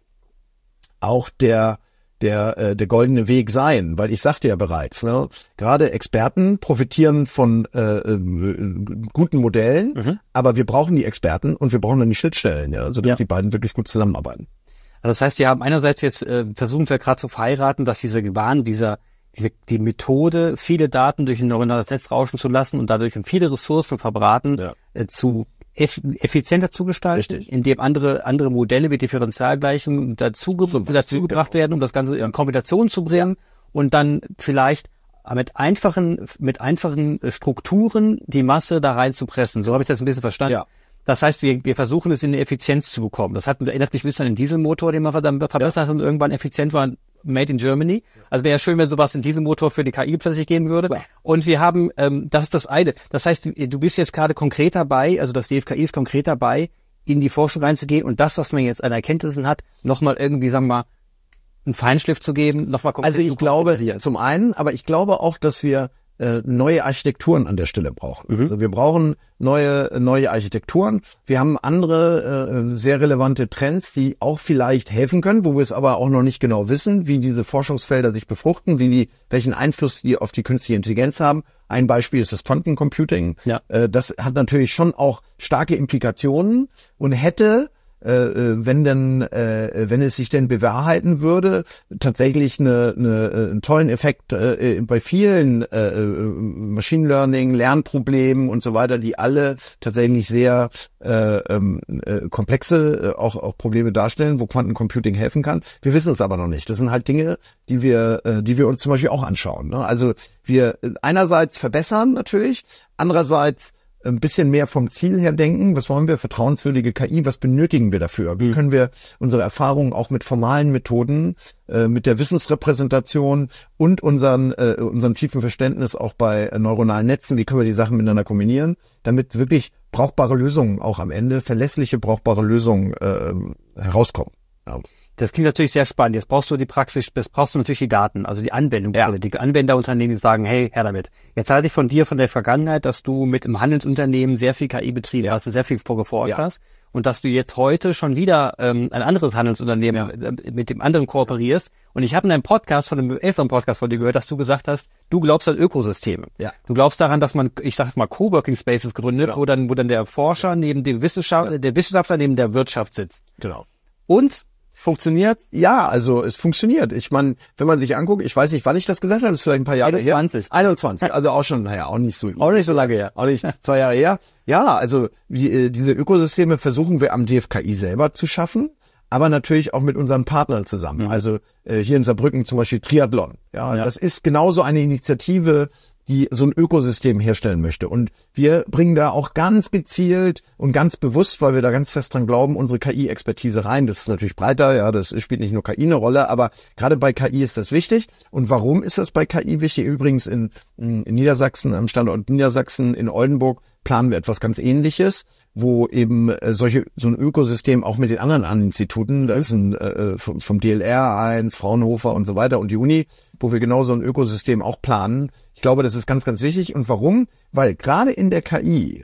auch der der äh, der goldene Weg sein, weil ich sagte ja bereits, ne, gerade Experten profitieren von äh, äh, guten Modellen, mhm. aber wir brauchen die Experten und wir brauchen dann die Schnittstellen, ja, sodass ja. die beiden wirklich gut zusammenarbeiten. Also das heißt, wir haben einerseits jetzt äh, versuchen wir gerade zu verheiraten, dass diese Gebaren dieser die Methode, viele Daten durch ein neuronales Netz rauschen zu lassen und dadurch viele Ressourcen verbraten, ja. äh, zu eff- effizienter zu gestalten, Richtig. indem andere andere Modelle wie Differentialgleichungen dazu, dazu gebracht werden, um das Ganze in Kombination zu bringen und dann vielleicht mit einfachen mit einfachen Strukturen die Masse da reinzupressen. So habe ich das ein bisschen verstanden. Ja. Das heißt, wir, wir versuchen es in eine Effizienz zu bekommen. Das hat, erinnert mich ein bisschen an den Dieselmotor, den wir dann verbessert ja. und irgendwann effizient war, made in Germany. Also wäre ja schön, wenn sowas in Dieselmotor für die K I plötzlich geben würde. Ja. Und wir haben, ähm, das ist das eine. Das heißt, du bist jetzt gerade konkret dabei, also das D F K I ist konkret dabei, in die Forschung reinzugehen und das, was man jetzt an Erkenntnissen hat, nochmal irgendwie, sagen wir mal, einen Feinschliff zu geben, nochmal konkret. Also ich glaube, zum einen, aber ich glaube auch, dass wir neue Architekturen an der Stelle brauchen. Mhm. Also wir brauchen neue neue Architekturen. Wir haben andere äh, sehr relevante Trends, die auch vielleicht helfen können, wo wir es aber auch noch nicht genau wissen, wie diese Forschungsfelder sich befruchten, wie die, welchen Einfluss die auf die künstliche Intelligenz haben. Ein Beispiel ist das Quantencomputing. Ja. Äh, das hat natürlich schon auch starke Implikationen und hätte Äh, wenn denn, äh, wenn es sich denn bewahrheiten würde, tatsächlich eine, eine, einen tollen Effekt äh, bei vielen äh, Machine Learning, Lernproblemen und so weiter, die alle tatsächlich sehr äh, äh, komplexe äh, auch, auch Probleme darstellen, wo Quantencomputing helfen kann. Wir wissen es aber noch nicht. Das sind halt Dinge, die wir, äh, die wir uns zum Beispiel auch anschauen. Ne? Also wir einerseits verbessern natürlich, andererseits ein bisschen mehr vom Ziel her denken. Was wollen wir? Vertrauenswürdige K I. Was benötigen wir dafür? Wie können wir unsere Erfahrungen auch mit formalen Methoden, äh, mit der Wissensrepräsentation und unseren, äh, unserem tiefen Verständnis auch bei äh, neuronalen Netzen, wie können wir die Sachen miteinander kombinieren, damit wirklich brauchbare Lösungen auch am Ende, verlässliche, brauchbare Lösungen äh, herauskommen. Ja. Das klingt natürlich sehr spannend. Jetzt brauchst du die Praxis, jetzt brauchst du natürlich die Daten, also die Anwendung, ja. die Anwenderunternehmen, die sagen, hey, her damit. Jetzt weiß ich von dir von der Vergangenheit, dass du mit einem Handelsunternehmen sehr viel K I betrieben ja. hast und sehr viel vorgeforscht ja. hast und dass du jetzt heute schon wieder ähm, ein anderes Handelsunternehmen ja. äh, mit dem anderen kooperierst. Und ich habe in einem Podcast, von einem älteren Podcast von dir gehört, dass du gesagt hast, du glaubst an Ökosysteme. Ja. Du glaubst daran, dass man, ich sag mal, Coworking Spaces gründet, genau. wo dann, wo dann der Forscher neben dem Wissenschaftler, der Wissenschaftler neben der Wirtschaft sitzt. Genau. Und funktioniert? Ja, also es funktioniert. Ich meine, wenn man sich anguckt, ich weiß nicht, wann ich das gesagt habe, das ist vielleicht ein paar Jahre einundzwanzig. her. einundzwanzig. Also auch schon, naja, auch nicht so. Auch nicht so lange her. Auch nicht zwei Jahre her. Ja, also die, diese Ökosysteme versuchen wir am D F K I selber zu schaffen, aber natürlich auch mit unseren Partnern zusammen. Mhm. Also äh, hier in Saarbrücken zum Beispiel Triathlon. Ja, ja, das ist genauso eine Initiative, die so ein Ökosystem herstellen möchte. Und wir bringen da auch ganz gezielt und ganz bewusst, weil wir da ganz fest dran glauben, unsere K I-Expertise rein. Das ist natürlich breiter, ja, das spielt nicht nur K I eine Rolle, aber gerade bei K I ist das wichtig. Und warum ist das bei K I wichtig? Übrigens in, in Niedersachsen, am Standort Niedersachsen in Oldenburg, planen wir etwas ganz Ähnliches, wo eben äh, solche so ein Ökosystem auch mit den anderen Instituten, da ist ein äh, vom, vom D L R eins, Fraunhofer und so weiter und die Uni, wo wir genau so ein Ökosystem auch planen. Ich glaube, das ist ganz, ganz wichtig. Und warum? Weil gerade in der K I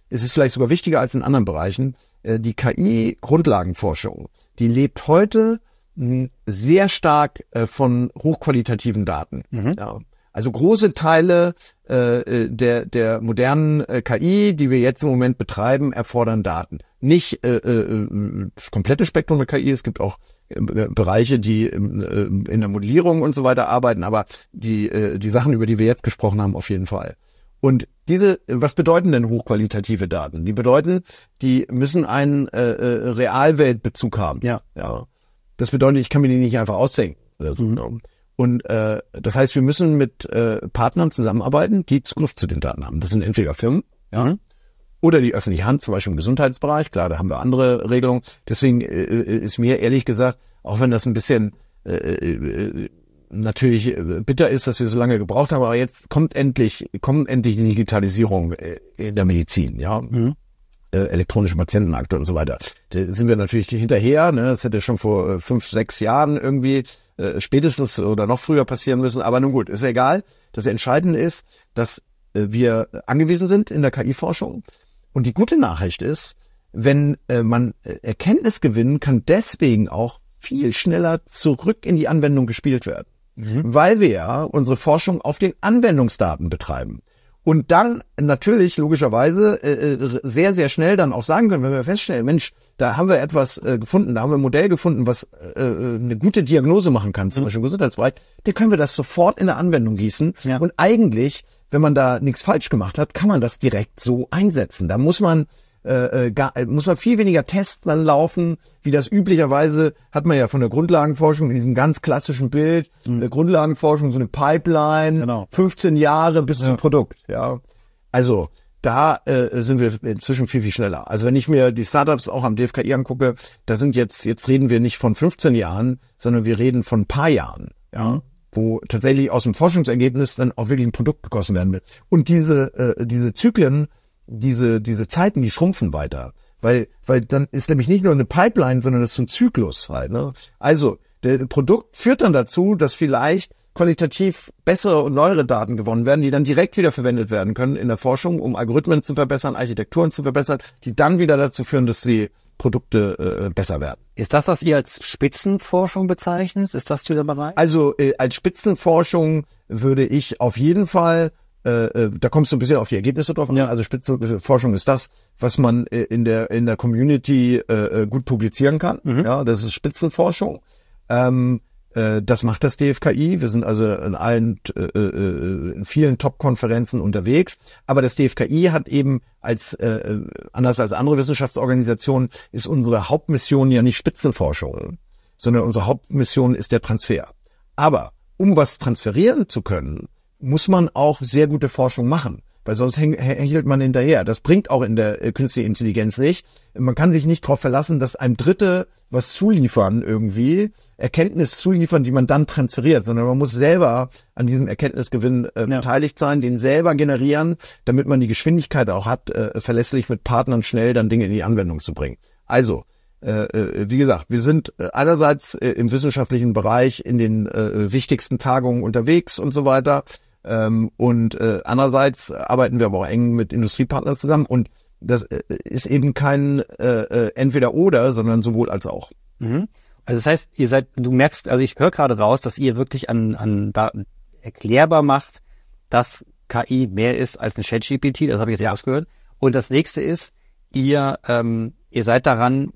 es ist vielleicht sogar wichtiger als in anderen Bereichen, äh, die K I-Grundlagenforschung, die lebt heute mh, sehr stark äh, von hochqualitativen Daten. Mhm. Ja. Also große Teile äh, der der modernen äh, K I, die wir jetzt im Moment betreiben, erfordern Daten. Nicht äh, äh, das komplette Spektrum der K I, es gibt auch äh, Bereiche, die äh, in der Modellierung und so weiter arbeiten, aber die äh, die Sachen, über die wir jetzt gesprochen haben, auf jeden Fall. Und diese, was bedeuten denn hochqualitative Daten? Die bedeuten, die müssen einen äh, äh, Realweltbezug haben. Ja. Ja. Das bedeutet, ich kann mir die nicht einfach ausdenken. Also, mhm. Und äh, das heißt, wir müssen mit äh, Partnern zusammenarbeiten, die Zugriff zu den Daten haben. Das sind entweder Firmen, ja, mhm. oder die öffentliche Hand, zum Beispiel im Gesundheitsbereich. Klar, da haben wir andere Regelungen. Deswegen äh, ist mir ehrlich gesagt, auch wenn das ein bisschen äh, äh, natürlich bitter ist, dass wir so lange gebraucht haben, aber jetzt kommt endlich, kommt endlich die Digitalisierung in der Medizin, ja. Mhm. Äh, elektronische Patientenakte und so weiter. Da sind wir natürlich hinterher, ne? Das hätte schon vor äh, fünf, sechs Jahren irgendwie äh, spätestens oder noch früher passieren müssen, aber nun gut, ist egal. Das Entscheidende ist, dass äh, wir angewiesen sind in der K I-Forschung. Und die gute Nachricht ist, wenn äh, man äh, Erkenntnis gewinnen kann, deswegen auch viel schneller zurück in die Anwendung gespielt werden. Mhm. Weil wir ja unsere Forschung auf den Anwendungsdaten betreiben. Und dann natürlich logischerweise äh, sehr, sehr schnell dann auch sagen können, wenn wir feststellen, Mensch, da haben wir etwas äh, gefunden, da haben wir ein Modell gefunden, was äh, eine gute Diagnose machen kann, zum mhm. Beispiel im Gesundheitsbereich, dann können wir das sofort in der Anwendung gießen. Ja. Und eigentlich, wenn man da nichts falsch gemacht hat, kann man das direkt so einsetzen. Da muss man Äh, gar, muss man viel weniger Tests dann laufen, wie das üblicherweise hat man ja von der Grundlagenforschung in diesem ganz klassischen Bild, mhm. äh, Grundlagenforschung, so eine Pipeline, genau. fünfzehn Jahre bis ja. zum Produkt, ja. Also, da äh, sind wir inzwischen viel, viel schneller. Also, wenn ich mir die Startups auch am D F K I angucke, da sind jetzt, jetzt reden wir nicht von fünfzehn Jahren, sondern wir reden von ein paar Jahren, ja. Mhm. Wo tatsächlich aus dem Forschungsergebnis dann auch wirklich ein Produkt gegossen werden wird. Und diese, äh, diese Zyklen, diese diese Zeiten, die schrumpfen weiter, weil weil dann ist nämlich nicht nur eine Pipeline, sondern das ist so ein Zyklus halt, ne? Also, der Produkt führt dann dazu, dass vielleicht qualitativ bessere und neuere Daten gewonnen werden, die dann direkt wieder verwendet werden können in der Forschung, um Algorithmen zu verbessern, Architekturen zu verbessern, die dann wieder dazu führen, dass die Produkte äh, besser werden. Ist das, was ihr als Spitzenforschung bezeichnet? Ist das der Bereich? Also, äh, als Spitzenforschung würde ich auf jeden Fall Äh, da kommst du ein bisschen auf die Ergebnisse drauf an. Ja. Also Spitzenforschung ist das, was man äh, in der in der Community äh, gut publizieren kann. Mhm. Ja, das ist Spitzenforschung. Ähm, äh, das macht das D F K I. Wir sind also in allen äh, äh, in vielen Top-Konferenzen unterwegs. Aber das D F K I hat eben als äh, anders als andere Wissenschaftsorganisationen ist unsere Hauptmission ja nicht Spitzenforschung, sondern unsere Hauptmission ist der Transfer. Aber um was transferieren zu können, muss man auch sehr gute Forschung machen, weil sonst hängt man hinterher. Das bringt auch in der äh, künstlichen Intelligenz nicht. Man kann sich nicht darauf verlassen, dass einem Dritte was zuliefern irgendwie, Erkenntnis zuliefern, die man dann transferiert, sondern man muss selber an diesem Erkenntnisgewinn äh, ja. beteiligt sein, den selber generieren, damit man die Geschwindigkeit auch hat, äh, verlässlich mit Partnern schnell dann Dinge in die Anwendung zu bringen. Also, Äh, wie gesagt, wir sind äh, einerseits äh, im wissenschaftlichen Bereich in den äh, wichtigsten Tagungen unterwegs und so weiter. Ähm, und äh, andererseits arbeiten wir aber auch eng mit Industriepartnern zusammen. Und das äh, ist eben kein äh, äh, Entweder-Oder, sondern sowohl als auch. Mhm. Also das heißt, ihr seid, du merkst, also ich höre gerade raus, dass ihr wirklich an, an Daten erklärbar macht, dass K I mehr ist als ein ChatGPT. Das habe ich jetzt ja. rausgehört. Und das nächste ist, ihr ähm, ihr seid daran,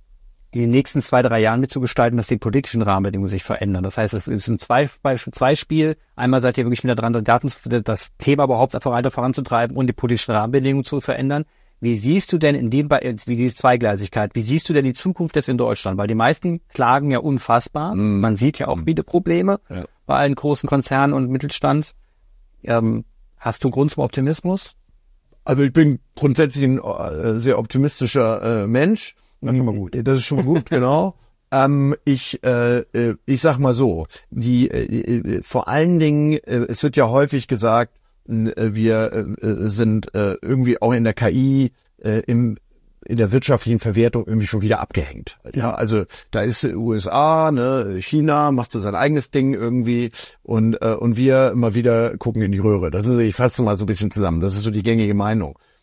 in den nächsten zwei, drei Jahren mitzugestalten, dass die politischen Rahmenbedingungen sich verändern. Das heißt, es ist ein zwei, zwei Spiel. Einmal seid ihr wirklich wieder dran, Daten, das Thema überhaupt einfach weiter voranzutreiben und die politischen Rahmenbedingungen zu verändern. Wie siehst du denn in dem, wie diese Zweigleisigkeit, wie siehst du denn die Zukunft jetzt in Deutschland? Weil die meisten klagen ja unfassbar. Mm. Man sieht ja auch viele Probleme ja. bei allen großen Konzernen und Mittelstand. Ähm, hast du Grund zum Optimismus? Also ich bin grundsätzlich ein äh, sehr optimistischer äh, Mensch. Das ist schon mal gut. Das ist schon mal gut, genau. Ähm, ich, äh, ich sag mal so, die, äh, vor allen Dingen, äh, es wird ja häufig gesagt, äh, wir äh, sind äh, irgendwie auch in der K I äh, im in der wirtschaftlichen Verwertung irgendwie schon wieder abgehängt. Ja, also da ist U S A, ne, China macht so sein eigenes Ding irgendwie und äh, und wir immer wieder gucken in die Röhre. Das ist, ich fasse mal so ein bisschen zusammen. Das ist so die gängige Meinung.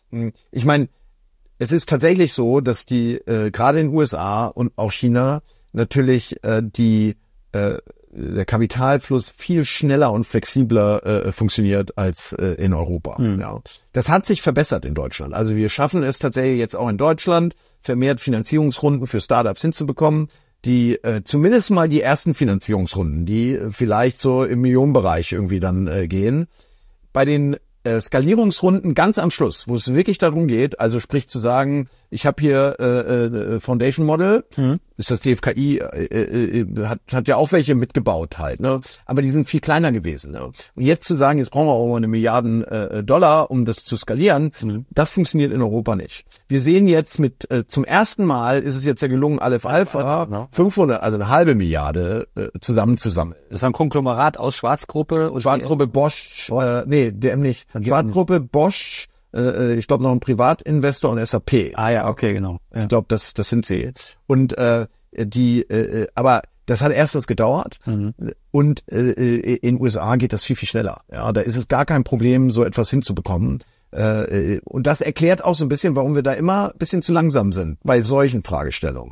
Ich meine, es ist tatsächlich so, dass die äh, gerade in den U S A und auch China natürlich äh, die äh, der Kapitalfluss viel schneller und flexibler äh, funktioniert als äh, in Europa. Mhm. Ja. Das hat sich verbessert in Deutschland. Also wir schaffen es tatsächlich jetzt auch in Deutschland, vermehrt Finanzierungsrunden für Startups hinzubekommen, die äh, zumindest mal die ersten Finanzierungsrunden, die äh, vielleicht so im Millionenbereich irgendwie dann äh, gehen. Bei den äh, Skalierungsrunden ganz am Schluss, wo es wirklich darum geht, also sprich zu sagen, ich habe hier äh, äh, Foundation Model, mhm. ist das D F K I, äh, äh, hat, hat ja auch welche mitgebaut halt, ne? Aber die sind viel kleiner gewesen. Ne? Und jetzt zu sagen, jetzt brauchen wir auch mal eine Milliarden äh, Dollar, um das zu skalieren, mhm. das funktioniert in Europa nicht. Wir sehen jetzt mit, äh, zum ersten Mal ist es jetzt ja gelungen, Aleph Alpha ja. fünfhundert, also eine halbe Milliarde äh, zusammen zusammen. Das war ein Konglomerat aus Schwarzgruppe und Schwarzgruppe Bosch, äh, nee, D M nicht. Schwarzgruppe Bosch, äh, ich glaube noch ein Privatinvestor und S A P. Ah ja, okay, genau. Ja. Ich glaube, das das sind sie. Und äh, die, äh, aber das hat erstens gedauert mhm. und äh, in den U S A geht das viel, viel schneller. Ja, da ist es gar kein Problem, so etwas hinzubekommen. Äh, und das erklärt auch so ein bisschen, warum wir da immer ein bisschen zu langsam sind bei solchen Fragestellungen.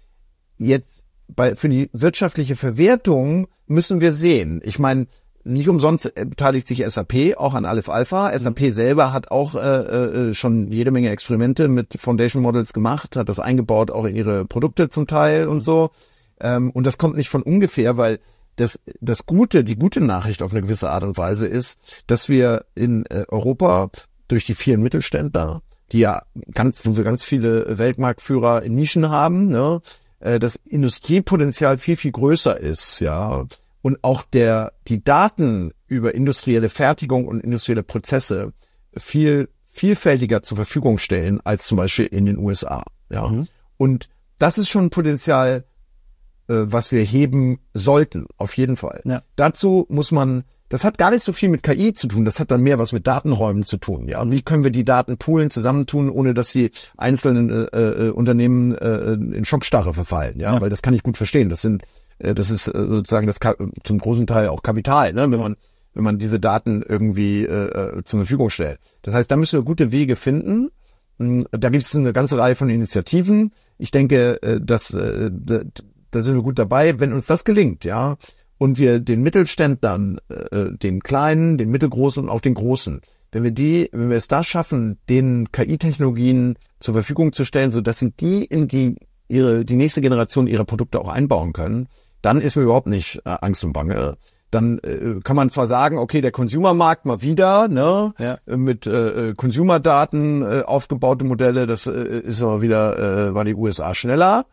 Jetzt bei für die wirtschaftliche Verwertung müssen wir sehen. Ich meine, nicht umsonst beteiligt sich S A P auch an Aleph Alpha. Mhm. S A P selber hat auch äh, äh, schon jede Menge Experimente mit Foundation Models gemacht, hat das eingebaut auch in ihre Produkte zum Teil und so. Ähm, und das kommt nicht von ungefähr, weil das das Gute, die gute Nachricht auf eine gewisse Art und Weise ist, dass wir in äh, Europa durch die vielen Mittelständler, die ja ganz, wo wir ganz viele Weltmarktführer in Nischen haben, ne, äh, das Industriepotenzial viel, viel größer ist, ja. Und auch der, die Daten über industrielle Fertigung und industrielle Prozesse viel vielfältiger zur Verfügung stellen als zum Beispiel in den U S A. Ja. Mhm. Und das ist schon ein Potenzial, äh, was wir heben sollten, auf jeden Fall. Ja. Dazu muss man, das hat gar nicht so viel mit K I zu tun, das hat dann mehr was mit Datenräumen zu tun. Ja. Und wie können wir die Daten poolen, zusammentun, ohne dass die einzelnen äh, äh, Unternehmen äh, in Schockstarre verfallen. Ja? ja, weil das kann ich gut verstehen. Das sind Das ist sozusagen das zum großen Teil auch Kapital, ne? wenn man wenn man diese Daten irgendwie äh, zur Verfügung stellt. Das heißt, da müssen wir gute Wege finden. Da gibt es eine ganze Reihe von Initiativen. Ich denke, dass äh, da, da sind wir gut dabei, wenn uns das gelingt, ja, und wir den Mittelständlern, äh, den kleinen, den mittelgroßen und auch den großen, wenn wir die, wenn wir es da schaffen, den K I-Technologien zur Verfügung zu stellen, so dass sie die in die ihre die nächste Generation ihrer Produkte auch einbauen können, dann ist mir überhaupt nicht äh, Angst und Bange. Dann äh, kann man zwar sagen, okay, der Consumermarkt mal wieder, ne, ja. mit äh, Consumerdaten äh, aufgebaute Modelle, das äh, ist aber wieder, äh, war die U S A schneller.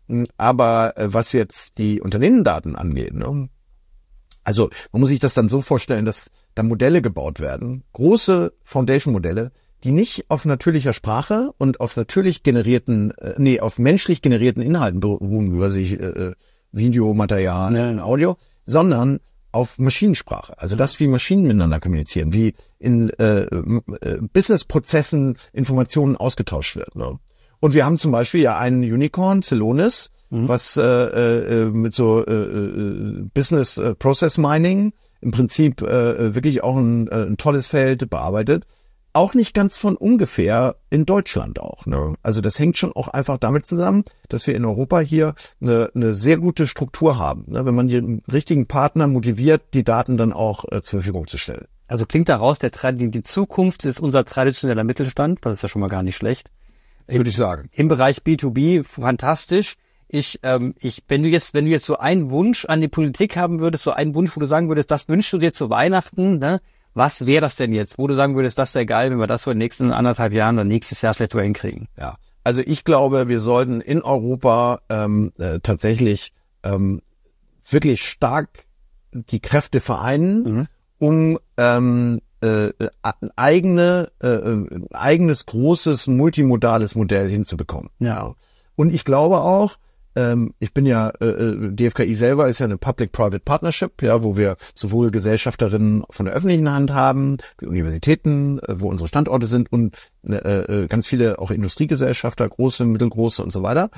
Aber äh, was jetzt die Unternehmendaten angeht, ne, also man muss sich das dann so vorstellen, dass da Modelle gebaut werden, große Foundation-Modelle, die nicht auf natürlicher Sprache und auf natürlich generierten, äh, nee, auf menschlich generierten Inhalten beruhen, über sich äh, Videomaterial, ja. Audio, sondern auf Maschinensprache. Also das, wie Maschinen miteinander kommunizieren, wie in äh, äh, Businessprozessen Informationen ausgetauscht wird. Ne? Und wir haben zum Beispiel ja einen Unicorn, Celonis, mhm. was äh, äh, mit so äh, Business äh, Process Mining im Prinzip äh, wirklich auch ein, äh, ein tolles Feld bearbeitet. Auch nicht ganz von ungefähr in Deutschland auch. Ne? Also das hängt schon auch einfach damit zusammen, dass wir in Europa hier eine, eine sehr gute Struktur haben. Ne? Wenn man den richtigen Partner motiviert, die Daten dann auch äh, zur Verfügung zu stellen. Also klingt daraus, der die Zukunft ist unser traditioneller Mittelstand. Das ist ja schon mal gar nicht schlecht. Würde ich sagen. Im Bereich B zwei B fantastisch. Ich, ähm, ich, wenn du jetzt, wenn du jetzt so einen Wunsch an die Politik haben würdest, so einen Wunsch, wo du sagen würdest, das wünschst du dir zu Weihnachten, ne? Was wäre das denn jetzt, wo du sagen würdest, das wäre geil, wenn wir das so in den nächsten anderthalb Jahren oder nächstes Jahr vielleicht so hinkriegen? Ja, also ich glaube, wir sollten in Europa ähm, äh, tatsächlich ähm, wirklich stark die Kräfte vereinen, mhm. um ähm, äh, ein eigene, äh, eigenes großes multimodales Modell hinzubekommen. Ja. Und ich glaube auch, Ähm, ich bin ja, äh, D F K I selber ist ja eine Public-Private Partnership, ja, wo wir sowohl Gesellschafterinnen von der öffentlichen Hand haben, die Universitäten, äh, wo unsere Standorte sind und äh, äh, ganz viele auch Industriegesellschafter, große, mittelgroße und so weiter.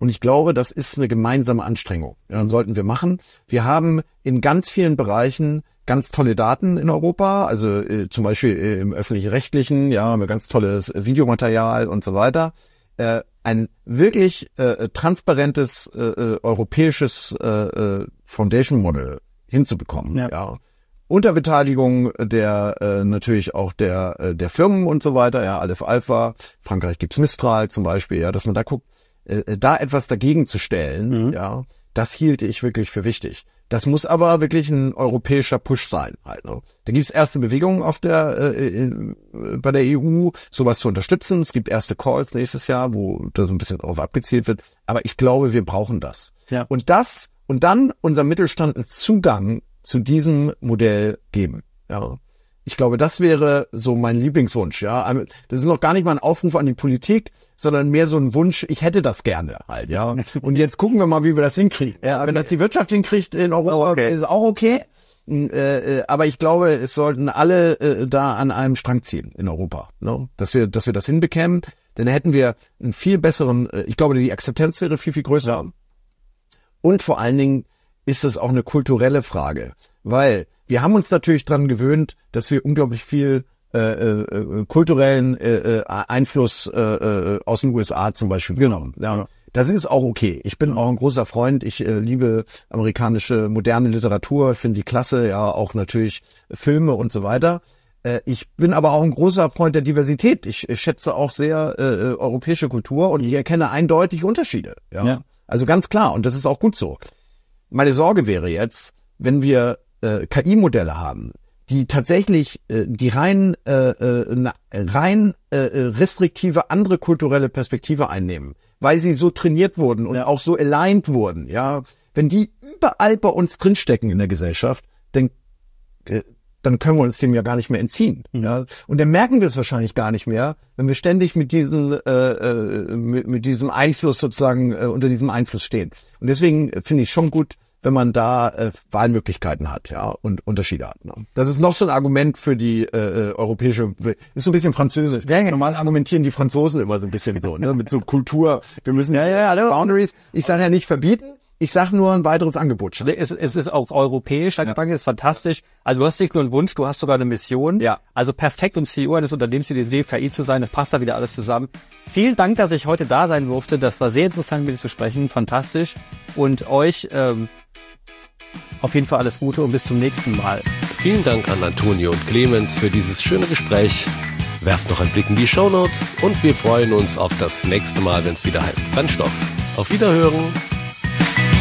Und ich glaube, das ist eine gemeinsame Anstrengung. Ja, dann sollten wir machen. Wir haben in ganz vielen Bereichen ganz tolle Daten in Europa, also äh, zum Beispiel äh, im öffentlich-rechtlichen, ja, haben wir ganz tolles Videomaterial und so weiter. Äh, ein wirklich äh, transparentes äh, äh, europäisches äh, äh, Foundation Model hinzubekommen, ja. ja. Unter Beteiligung der äh, natürlich auch der äh, der Firmen und so weiter, ja, Aleph Alpha, Frankreich gibt's Mistral zum Beispiel, ja, dass man da guckt, äh, da etwas dagegen zu stellen, mhm. ja, das hielt ich wirklich für wichtig. Das muss aber wirklich ein europäischer Push sein, halt. Ne? Da gibt's erste Bewegungen auf der äh, äh, bei der E U, sowas zu unterstützen. Es gibt erste Calls nächstes Jahr, wo da so ein bisschen darauf abgezielt wird. Aber ich glaube, wir brauchen das. Ja. Und das und dann unser Mittelstand einen Zugang zu diesem Modell geben. Ja. Ich glaube, das wäre so mein Lieblingswunsch. Ja, das ist noch gar nicht mal ein Aufruf an die Politik, sondern mehr so ein Wunsch. Ich hätte das gerne halt. Ja. Und jetzt gucken wir mal, wie wir das hinkriegen. Ja, okay. Wenn das die Wirtschaft hinkriegt in Europa, okay. ist auch okay. Äh, aber ich glaube, es sollten alle äh, da an einem Strang ziehen in Europa, ne? Dass wir, dass wir das hinbekämen. Denn da hätten wir einen viel besseren. Äh, ich glaube, die Akzeptanz wäre viel viel größer. Ja. Und vor allen Dingen ist es auch eine kulturelle Frage, weil wir haben uns natürlich dran gewöhnt, dass wir unglaublich viel äh, äh, kulturellen äh, Einfluss äh, aus den U S A zum Beispiel genommen. Ja, das ist auch okay. Ich bin auch ein großer Freund. Ich äh, liebe amerikanische moderne Literatur, finde die klasse, ja, auch natürlich Filme und so weiter. Äh, ich bin aber auch ein großer Freund der Diversität. Ich, ich schätze auch sehr äh, europäische Kultur und ich erkenne eindeutig Unterschiede. Ja? Ja. Also ganz klar, und das ist auch gut so. Meine Sorge wäre jetzt, wenn wir äh, K I-Modelle haben, die tatsächlich äh, die rein äh, äh, rein äh, restriktive andere kulturelle Perspektive einnehmen, weil sie so trainiert wurden und ja. auch so aligned wurden, ja, wenn die überall bei uns drinstecken in der Gesellschaft, dann äh, dann können wir uns dem ja gar nicht mehr entziehen, mhm. ja, und dann merken wir es wahrscheinlich gar nicht mehr, wenn wir ständig mit diesem äh, äh, mit, mit diesem Einfluss sozusagen äh, unter diesem Einfluss stehen. Und deswegen finde ich schon gut, wenn man da äh, Wahlmöglichkeiten hat, ja, und Unterschiede hat. Ne? Das ist noch so ein Argument für die äh, europäische, ist so ein bisschen französisch. Ja, normal argumentieren die Franzosen immer so ein bisschen so, ne, mit so Kultur. Wir müssen ja, ja, ja, Boundaries. Ich sage ja nicht verbieten. Ich sage nur ein weiteres Angebot. Es, es ist auch europäisch, der Gedanke ist fantastisch. Also du hast nicht nur einen Wunsch, du hast sogar eine Mission. Ja. Also perfekt, um C E O eines Unternehmens wie die D F K I zu sein, das passt da wieder alles zusammen. Vielen Dank, dass ich heute da sein durfte. Das war sehr interessant, mit dir zu sprechen. Fantastisch. Und euch ähm, auf jeden Fall alles Gute und bis zum nächsten Mal. Vielen Dank an Antonio und Clemens für dieses schöne Gespräch. Werft noch einen Blick in die Shownotes und wir freuen uns auf das nächste Mal, wenn es wieder heißt Brennstoff. Auf Wiederhören!